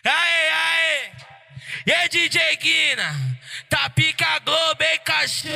Aê, aê! E aí, DJ Guina? Tá pica Globo, hein, cachorro?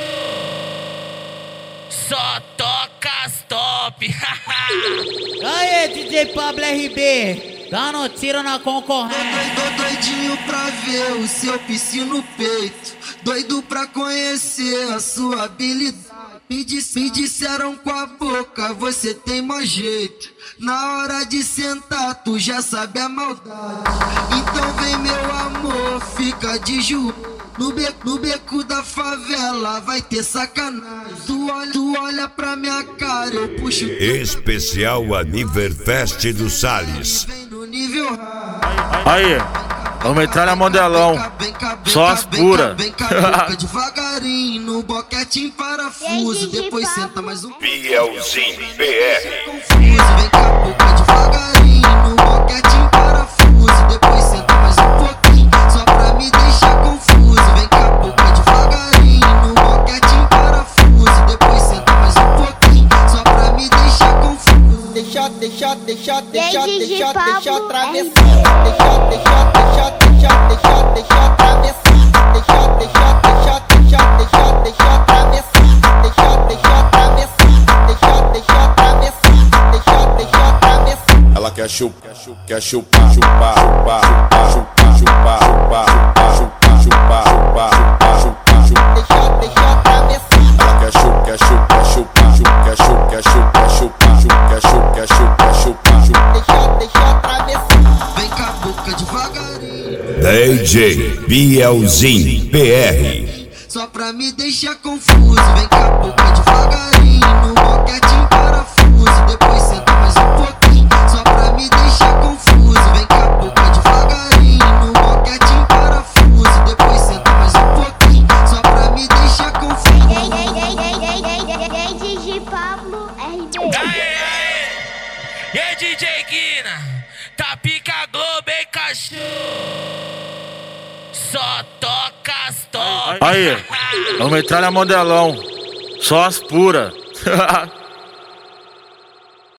Só toca as top. Aê, DJ Pablo RB, dando tiro na concorrência. Tô doidinho pra ver o seu piscina no peito, doido pra conhecer a sua habilidade. Me disseram com a boca, você tem mau jeito. Na hora de sentar, tu já sabe a maldade. Então vem, meu amor, fica de joelho. No beco da favela vai ter sacanagem. Tu olha pra minha cara, eu puxo. Especial Aniverfest do Salles. Vem no nível Aí, vamos entrar na Modelão. Só as puras. Vem cá, boca devagarinho, no boquete em parafuso. Depois senta mais um Bielzinho BR. confuso. Vem cá, boca devagarinho, no boquete em parafuso. Depois senta mais um pouquinho, só pra me deixar confuso. Vem cá, boca devagarinho, no boquete em parafuso. Depois senta mais um pouquinho, só pra me deixar confuso. Deixa atravessar. Deixa atravessar. Deixa atravessar. Ela quer chupar, quer chupar, chupar, chupar, chupar, chupar, chupar, chupar, chupar, chupar, chupar. Ela quer chupar, quer chupar, chupar, quer chupar, quer chupar, chupar, quer chupar, chupar, chupar. Deixa atravessar. Vem cá, boca devagarinho. DJ Bielzinho BR. Só pra me deixar confuso. Vem cá, boca devagarinho, no boquete em parafuso. Depois senta mais um pouquinho, só pra me deixar confuso. Vem cá, boca devagarinho, no boquete em parafuso. Depois senta mais um pouquinho, só pra me deixar confuso. DJ Pablo RB. Aê, aê! E aí, DJ Guina? Tá pica Globo, hein, cachorro? Só toca as top. Aí, vamos entrar na Modelão. Só as puras.